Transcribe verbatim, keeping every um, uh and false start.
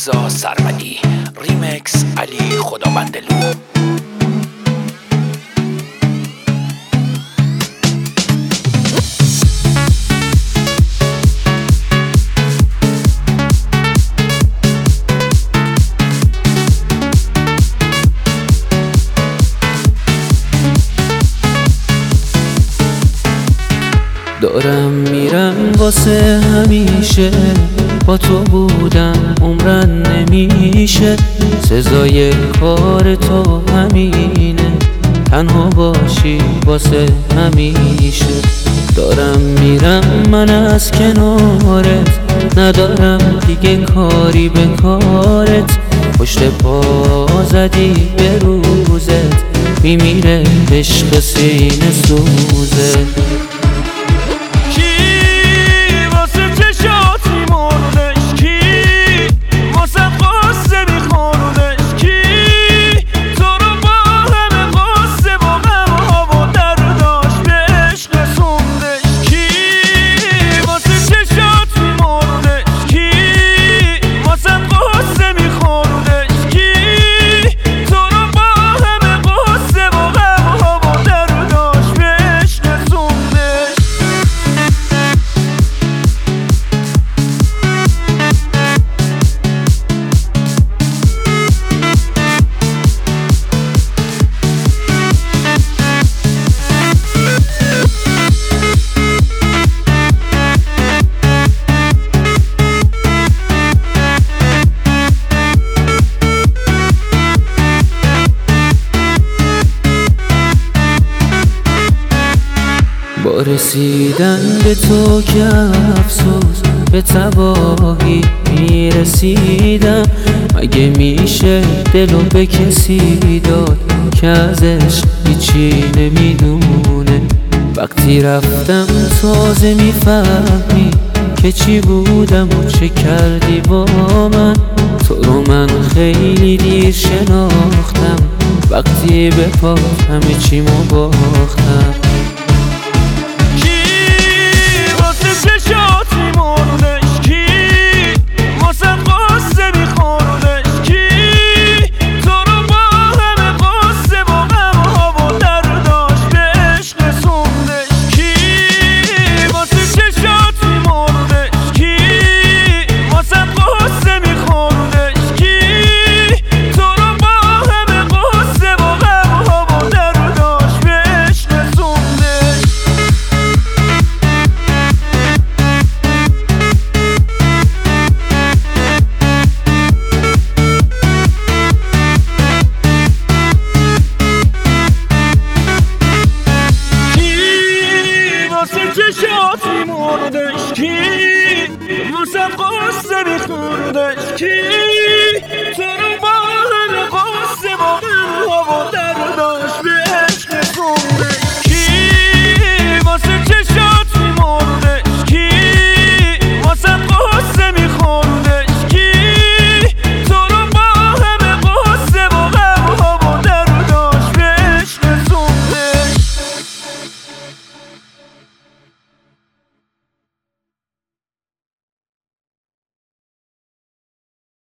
رضا سرمدی، ریمکس علی خدابندلو. دارم میرم واسه همیشه، با تو بودم عمرن نمیشه، سزای کار تو همینه، تنها باشی واسه همیشه. دارم میرم من از کنارت، ندارم دیگه کاری به کارت، پشت پا زدی به روزت، میمیره عشق سینه سوزت. با رسیدن به تو که افسوس به تباهی میرسیدم، مگه میشه دلو به کسی داد که ازش هیچی نمیدونه؟ وقتی رفتم تازه میفهمی که چی بودم و چه کردی با من. تو رو من خیلی دیر شناختم، وقتی به پا همه چیمو باختم. چشاتی مردش کی واسه قصه میخوردش کی